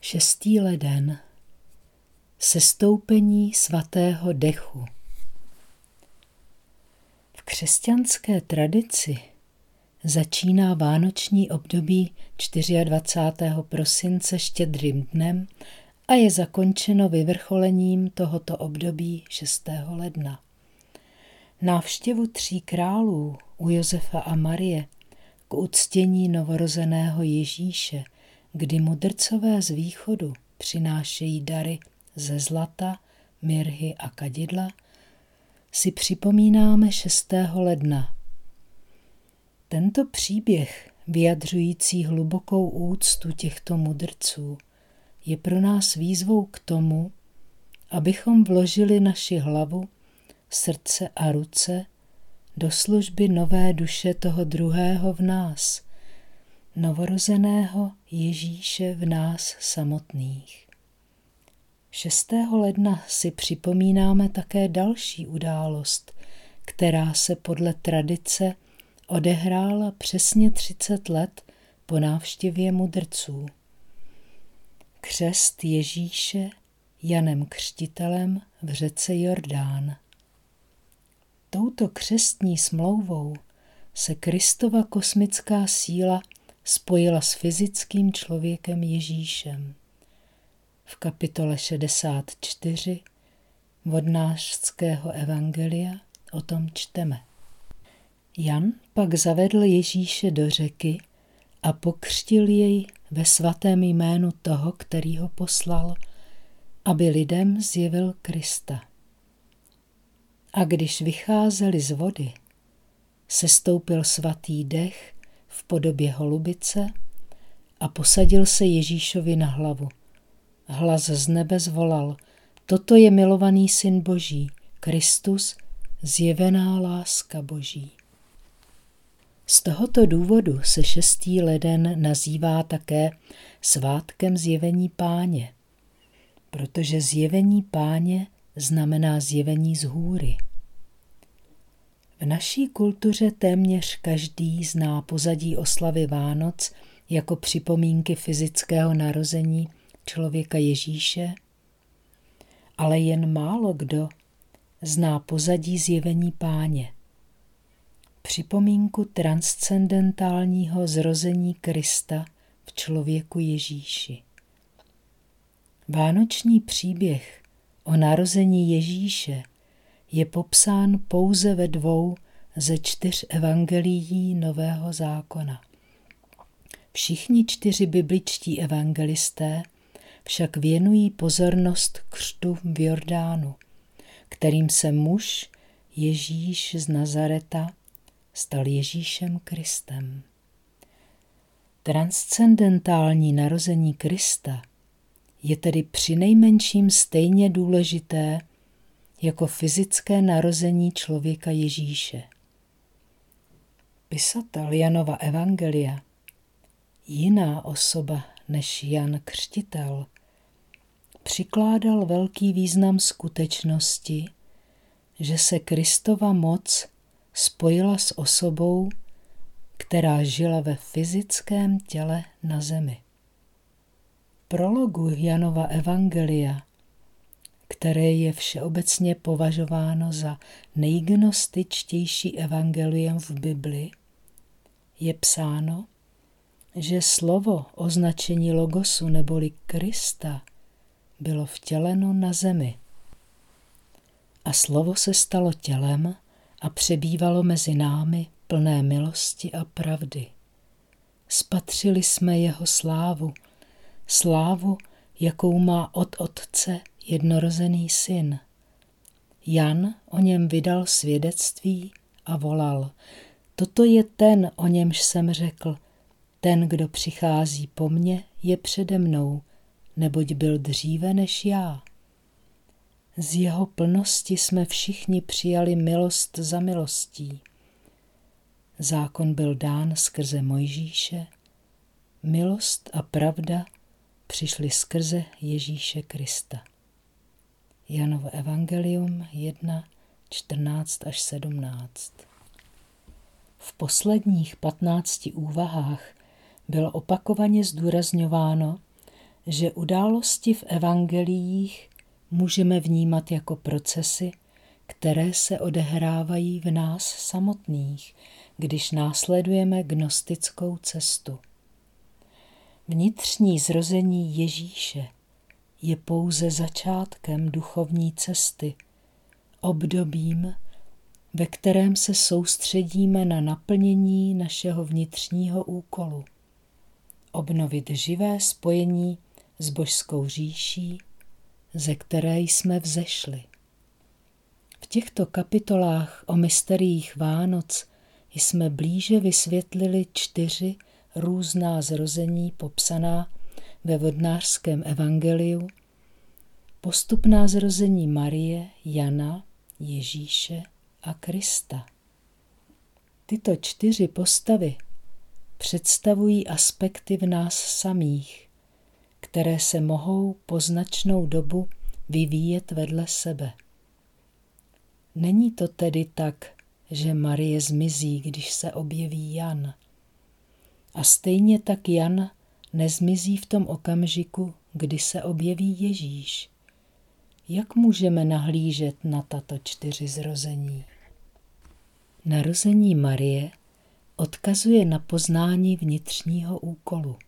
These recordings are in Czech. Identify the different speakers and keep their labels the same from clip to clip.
Speaker 1: 6. leden. Sestoupení svatého dechu. V křesťanské tradici začíná vánoční období 24. prosince Štědrým dnem a je zakončeno vyvrcholením tohoto období 6. ledna. Návštěvu 3 králů u Josefa a Marie k uctění novorozeného Ježíše, kdy mudrcové z východu přinášejí dary ze zlata, mirhy a kadidla, si připomínáme 6. ledna. Tento příběh, vyjadřující hlubokou úctu těchto mudrců, je pro nás výzvou k tomu, abychom vložili naši hlavu, srdce a ruce do služby nové duše toho druhého v nás, novorozeného Ježíše v nás samotných. 6. ledna si připomínáme také další událost, která se podle tradice odehrála přesně 30 let po návštěvě mudrců. Křest Ježíše Janem Křtitelem v řece Jordán. Touto křestní smlouvou se Kristova kosmická síla spojila s fyzickým člověkem Ježíšem. V kapitole 64 vodnářského evangelia o tom čteme. Jan pak zavedl Ježíše do řeky a pokřtil jej ve svatém jménu toho, který ho poslal, aby lidem zjevil Krista. A když vycházeli z vody, sestoupil svatý dech v podobě holubice a posadil se Ježíšovi na hlavu. Hlas z nebe zvolal: Toto je milovaný syn Boží, Kristus, zjevená láska Boží. Z tohoto důvodu se 6. leden nazývá také svátkem zjevení Páně, protože zjevení Páně znamená zjevení z hůry. V naší kultuře téměř každý zná pozadí oslavy Vánoc jako připomínky fyzického narození člověka Ježíše, ale jen málo kdo zná pozadí zjevení Páně. Připomínku transcendentálního zrození Krista v člověku Ježíši. Vánoční příběh o narození Ježíše je popsán pouze ve 2 ze 4 evangelií Nového zákona. Všichni 4 bibličtí evangelisté však věnují pozornost křtu v Jordánu, kterým se muž Ježíš z Nazareta stal Ježíšem Kristem. Transcendentální narození Krista je tedy přinejmenším stejně důležité jako fyzické narození člověka Ježíše. Pisatel Janova evangelia, jiná osoba než Jan Křtitel, přikládal velký význam skutečnosti, že se Kristova moc spojila s osobou, která žila ve fyzickém těle na zemi. V prologu Janova evangelia, které je všeobecně považováno za nejgnostičtější evangelium v Bibli, je psáno, že slovo označení logosu neboli Krista bylo vtěleno na zemi. A slovo se stalo tělem a přebývalo mezi námi plné milosti a pravdy. Spatřili jsme jeho slávu, slávu, jakou má od Otce jednorozený syn. Jan o něm vydal svědectví a volal: Toto je ten, o němž jsem řekl, ten, kdo přichází po mně, je přede mnou, neboť byl dříve než já. Z jeho plnosti jsme všichni přijali milost za milostí. Zákon byl dán skrze Mojžíše, milost a pravda přišly skrze Ježíše Krista. Janovo evangelium 1, 14 až 17. V posledních 15 úvahách bylo opakovaně zdůrazňováno, že události v evangeliích můžeme vnímat jako procesy, které se odehrávají v nás samotných, když následujeme gnostickou cestu. Vnitřní zrození Ježíše je pouze začátkem duchovní cesty, obdobím, ve kterém se soustředíme na naplnění našeho vnitřního úkolu, obnovit živé spojení s božskou říší, ze které jsme vzešli. V těchto kapitolách o mysteriích Vánoc jsme blíže vysvětlili 4 různá zrození popsaná ve vodnářském evangeliu, postupná zrození Marie, Jana, Ježíše a Krista. Tyto 4 postavy představují aspekty v nás samých, které se mohou po značnou dobu vyvíjet vedle sebe. Není to tedy tak, že Marie zmizí, když se objeví Jan. A stejně tak Jan nezmizí v tom okamžiku, kdy se objeví Ježíš. Jak můžeme nahlížet na tato 4 zrození? Narození Marie odkazuje na poznání vnitřního úkolu.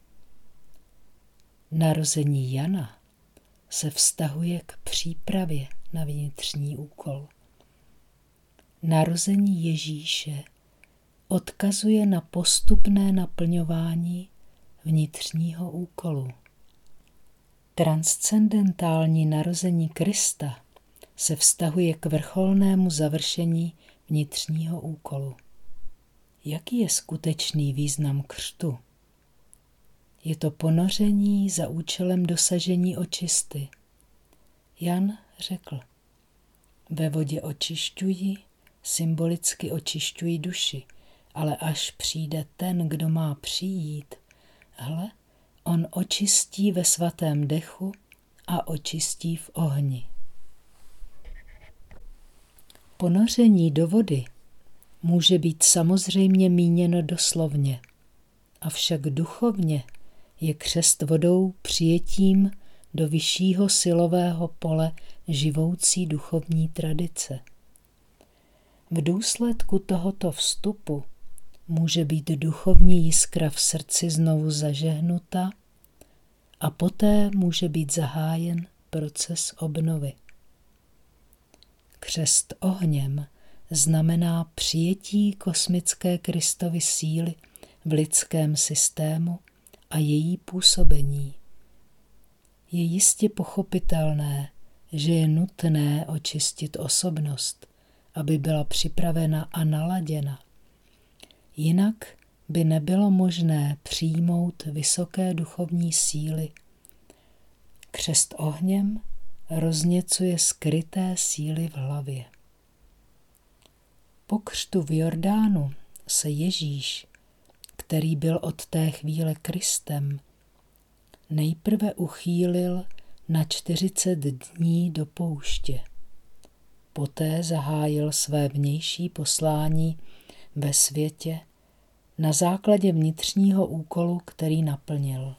Speaker 1: Narození Jana se vztahuje k přípravě na vnitřní úkol. Narození Ježíše odkazuje na postupné naplňování vnitřního úkolu. Transcendentální narození Krista se vztahuje k vrcholnému završení vnitřního úkolu. Jaký je skutečný význam křtu? Je to ponoření za účelem dosažení očisty. Jan řekl, ve vodě očišťuji, symbolicky očišťuji duši, ale až přijde ten, kdo má přijít, hle, on očistí ve svatém dechu a očistí v ohni. Ponoření do vody může být samozřejmě míněno doslovně, avšak duchovně je křest vodou přijetím do vyššího silového pole živoucí duchovní tradice. V důsledku tohoto vstupu může být duchovní jiskra v srdci znovu zažehnuta a poté může být zahájen proces obnovy. Křest ohněm znamená přijetí kosmické Kristovy síly v lidském systému a její působení. Je jistě pochopitelné, že je nutné očistit osobnost, aby byla připravena a naladěna. Jinak by nebylo možné přijmout vysoké duchovní síly. Křest ohněm rozněcuje skryté síly v hlavě. Po křtu v Jordánu se Ježíš, který byl od té chvíle Kristem, nejprve uchýlil na 40 dní do pouště. Poté zahájil své vnější poslání ve světě na základě vnitřního úkolu, který naplnil.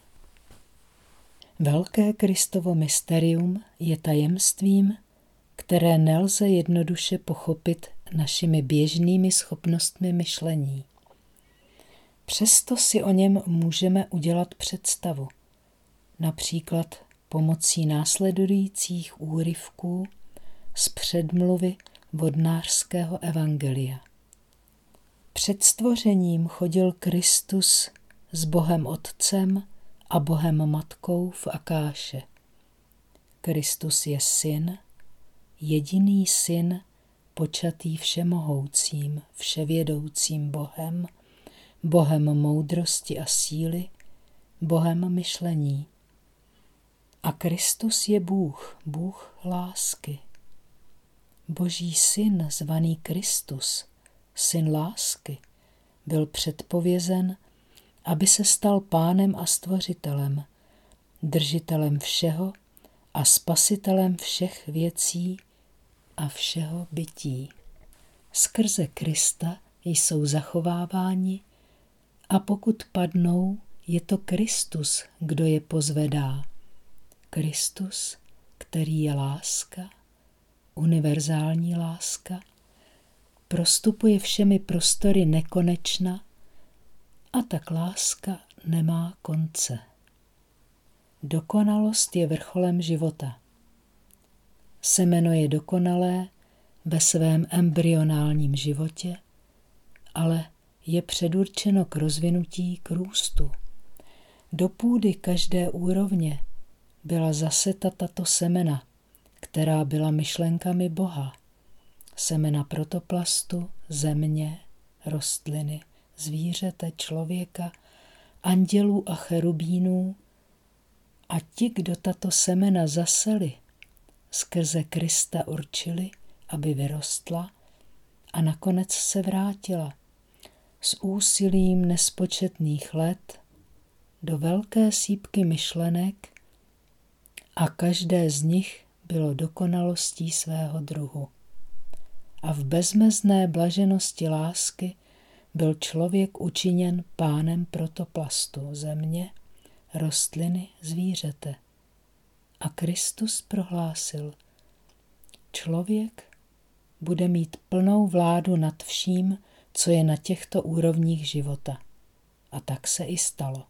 Speaker 1: Velké Kristovo mysterium je tajemstvím, které nelze jednoduše pochopit našimi běžnými schopnostmi myšlení. Přesto si o něm můžeme udělat představu, například pomocí následujících úryvků z předmluvy vodnářského evangelia. Před stvořením chodil Kristus s Bohem Otcem a Bohem Matkou v Akáše. Kristus je syn, jediný syn, počatý všemohoucím, vševědoucím Bohem, Bohem moudrosti a síly, Bohem myšlení. A Kristus je Bůh, Bůh lásky. Boží syn, zvaný Kristus, syn lásky, byl předpovězen, aby se stal pánem a stvořitelem, držitelem všeho a spasitelem všech věcí a všeho bytí. Skrze Krista jsou zachováváni a pokud padnou, je to Kristus, kdo je pozvedá. Kristus, který je láska, univerzální láska, prostupuje všemi prostory nekonečna a tak láska nemá konce. Dokonalost je vrcholem života. Semeno je dokonalé ve svém embryonálním životě, ale je předurčeno k rozvinutí, k růstu. Do půdy každé úrovně byla zaseta tato semena, která byla myšlenkami Boha. Semena protoplastu, země, rostliny, zvířete, člověka, andělů a cherubínů, a ti, kdo tato semena zaseli, skrze Krista určili, aby vyrostla a nakonec se vrátila s úsilím nespočetných let do velké sýpky myšlenek a každé z nich bylo dokonalostí svého druhu. A v bezmezné blaženosti lásky byl člověk učiněn pánem protoplastu, země, rostliny, zvířete. A Kristus prohlásil, člověk bude mít plnou vládu nad vším, co je na těchto úrovních života. A tak se i stalo.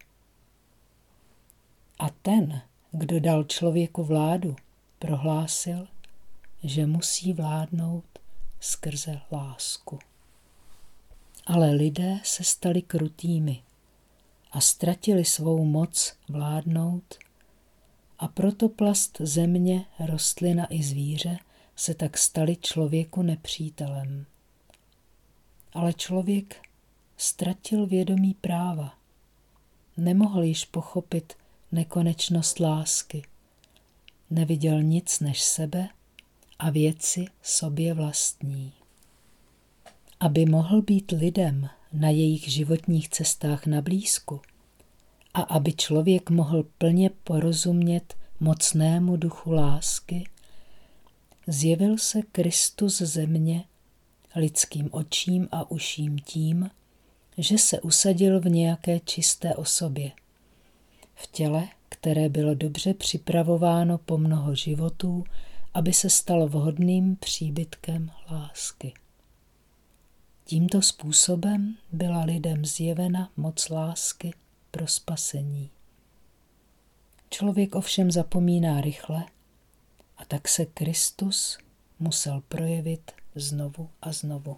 Speaker 1: A ten, kdo dal člověku vládu, prohlásil, že musí vládnout skrze lásku. Ale lidé se stali krutými a ztratili svou moc vládnout, a protoplast, země, rostlina i zvíře se tak stali člověku nepřítelem. Ale člověk ztratil vědomí práva. Nemohl již pochopit nekonečnost lásky. Neviděl nic než sebe a věci sobě vlastní. Aby mohl být lidem na jejich životních cestách na blízku a aby člověk mohl plně porozumět mocnému duchu lásky, zjevil se Kristus země lidským očím a uším tím, že se usadil v nějaké čisté osobě, v těle, které bylo dobře připravováno po mnoho životů, aby se stalo vhodným příbytkem lásky. Tímto způsobem byla lidem zjevena moc lásky pro spasení. Člověk ovšem zapomíná rychle, a tak se Kristus musel projevit znovu a znovu.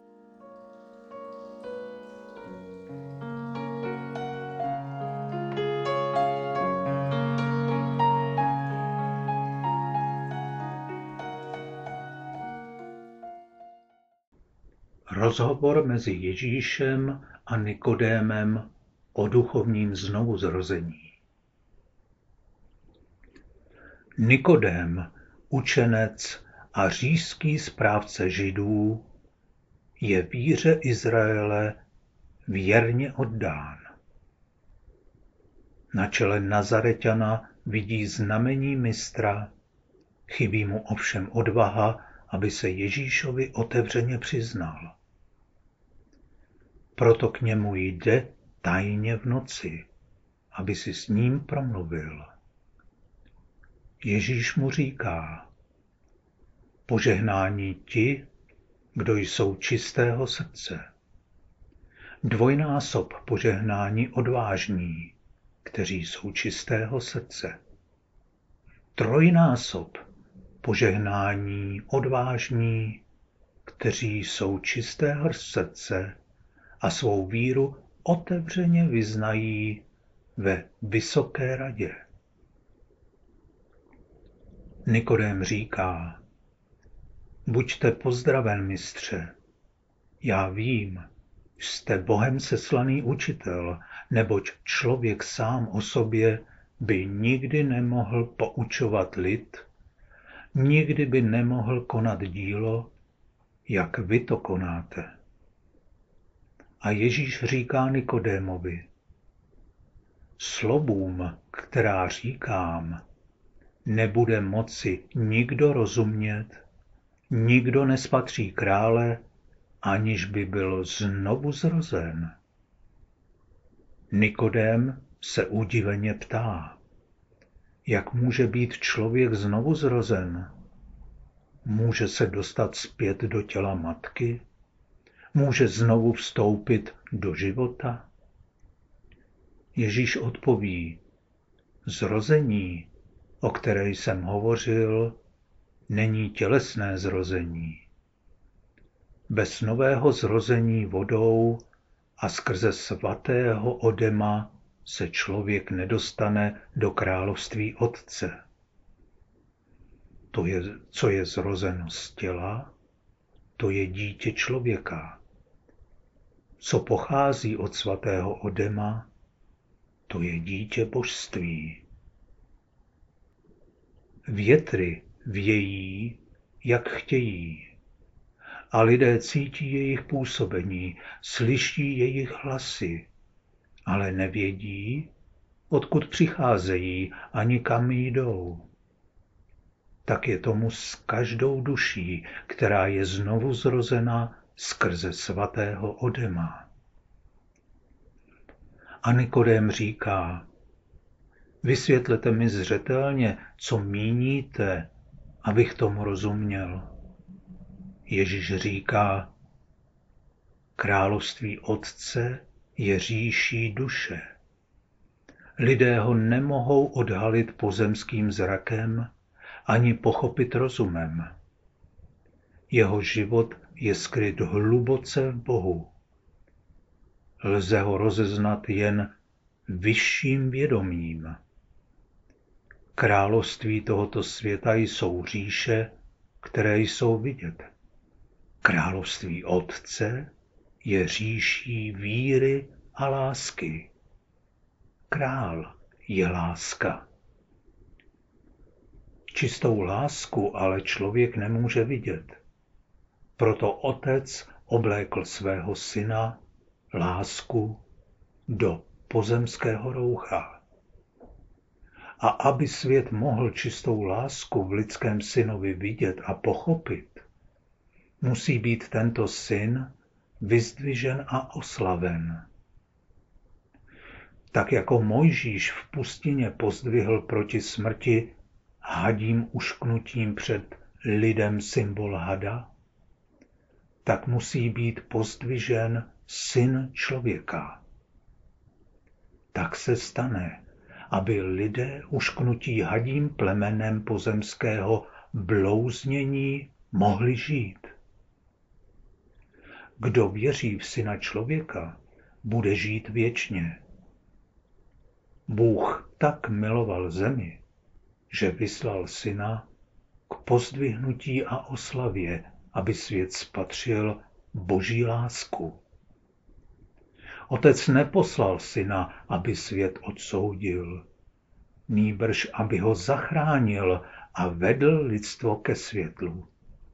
Speaker 2: Rozhovor mezi Ježíšem a Nikodémem o duchovním znovuzrození. Nikodém, učenec a říšský správce Židů, je víře Izraele věrně oddán. Na čele Nazareťana vidí znamení mistra, chybí mu ovšem odvaha, aby se Ježíšovi otevřeně přiznal. Proto k němu jde tajně v noci, aby si s ním promluvil. Ježíš mu říká, požehnání ti, kdo jsou čistého srdce. Dvojnásob požehnání odvážní, kteří jsou čistého srdce. Trojnásob požehnání odvážní, kteří jsou čistého srdce a svou víru otevřeně vyznají ve vysoké radě. Nikodém říká, buďte pozdraven, mistře. Já vím, jste Bohem seslaný učitel, neboť člověk sám o sobě by nikdy nemohl poučovat lid, nikdy by nemohl konat dílo, jak vy to konáte. A Ježíš říká Nikodémovi, slovům, která říkám, nebude moci nikdo rozumět, nikdo nespatří krále, aniž by byl znovu zrozen. Nikodém se udiveně ptá, Jak může být člověk znovu zrozen? Může se dostat zpět do těla matky? Může znovu vstoupit do života? Ježíš odpoví, zrození, o které jsem hovořil, není tělesné zrození. Bez nového zrození vodou a skrze svatého odema se člověk nedostane do království Otce. To je, co je zrozeno z těla, to je dítě člověka. Co pochází od svatého odema, to je dítě božství. Větry vějí, jak chtějí, a lidé cítí jejich působení, slyší jejich hlasy, ale nevědí, odkud přicházejí ani kam jdou. Tak je tomu s každou duší, která je znovu zrozena skrze svatého odema. A Nikodém říká, vysvětlete mi zřetelně, co míníte, abych tomu rozuměl. Ježíš říká, království Otce je říší duše. Lidé ho nemohou odhalit pozemským zrakem ani pochopit rozumem. Jeho život je skryt hluboce v Bohu. Lze ho rozeznat jen vyšším vědomím. Království tohoto světa jsou říše, které jsou vidět. Království Otce je říší víry a lásky. Král je láska. Čistou lásku ale člověk nemůže vidět. Proto Otec oblékl svého syna, lásku, do pozemského roucha. A aby svět mohl čistou lásku v lidském synovi vidět a pochopit, musí být tento syn vyzdvižen a oslaven. Tak jako Mojžíš v pustině pozdvihl proti smrti hadím ušknutím před lidem symbol hada, tak musí být pozdvižen syn člověka. Tak se stane, aby lidé ušknutí hadím plemenem pozemského blouznění mohli žít. Kdo věří v syna člověka, bude žít věčně. Bůh tak miloval zemi, že vyslal syna k pozdvihnutí a oslavě, aby svět spatřil Boží lásku. Otec neposlal syna, aby svět odsoudil, nýbrž aby ho zachránil a vedl lidstvo ke světlu.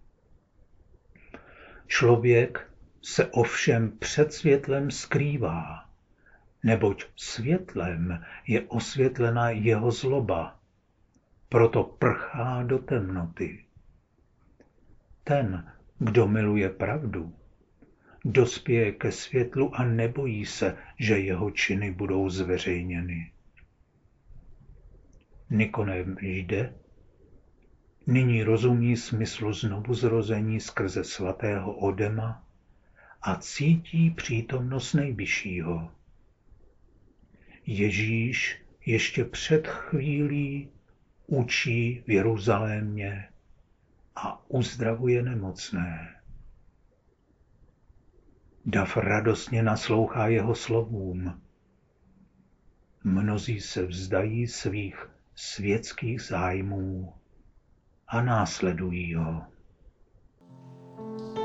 Speaker 2: Člověk se ovšem před světlem skrývá, neboť světlem je osvětlena jeho zloba, proto prchá do temnoty. Ten, kdo miluje pravdu, dospěje ke světlu a nebojí se, že jeho činy budou zveřejněny. Nikodém jde, nyní rozumí smyslu znovuzrození skrze svatého odema a cítí přítomnost nejvyššího. Ježíš ještě před chvílí učí v Jeruzalémě a uzdravuje nemocné. Dav radostně naslouchá jeho slovům. Mnozí se vzdají svých světských zájmů a následují ho.